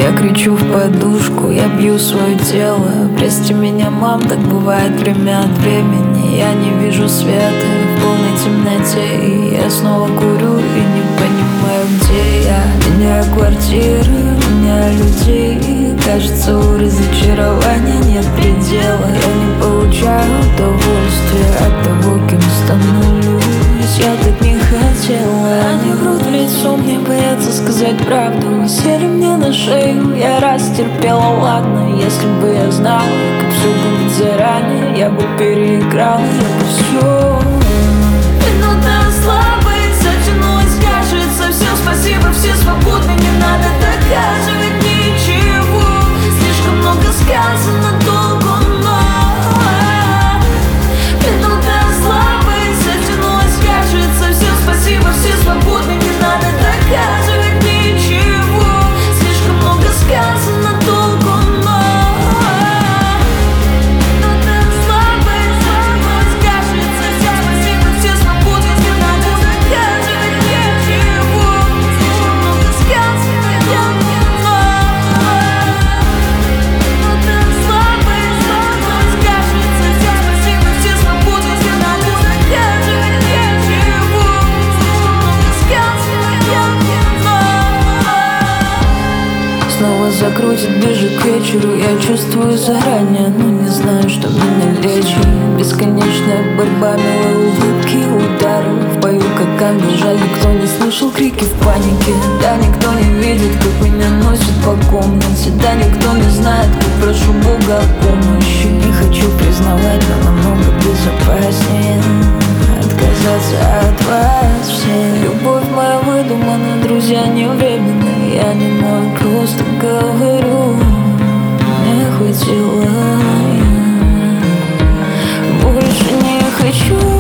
Я кричу в подушку, я бью свое тело. Прости меня, мам, так бывает время от времени. Я не вижу света в полной темноте, и я снова курю и не понимаю, где я. Меняю квартиры, меняю людей. Кажется, у разочарования нет предела. Я не получаю удовольствия от того, кем становлюсь. Я так не хотела. Они врут в лицо, мне боятся сказать правду. Сели мне на шею, я раз терпела, ладно. Если бы я знала, как все будет заранее, я бы переиграла, я бы все. Минута слабость затянулась, кажется. Всем спасибо, все свободны, не надо доказывать ничего. Слишком много сказано, долго, но минута слабость затянулась, кажется. Всем спасибо, все свободны, не надо доказывать ничего. Слишком много сказано, долго, но минута слабость затянулась, кажется. Всем спасибо, все свободны, не надо доказывать ничего. Слишком много сказано, долго, но минута слабость затянулась, кажется. Всем спасибо, все свободны, не надо доказывать ничего. Слишком много сказано, долго, но снова закрутит ближе к вечеру. Я чувствую заранее, но не знаю, что меня лечит. Бесконечная борьба, милые улыбки, удары в бою, как ангел. Жаль, никто не слышал крики в панике. Да, никто не видит, как меня носит по комнате. Да, никто не знает, как прошу Бога о помощи. Не хочу признавать, но намного безопаснее отказаться от вас всех. Любовь моя выдумана, друзья не временные. Я не мой, просто говорю, не хватило. Я больше не хочу.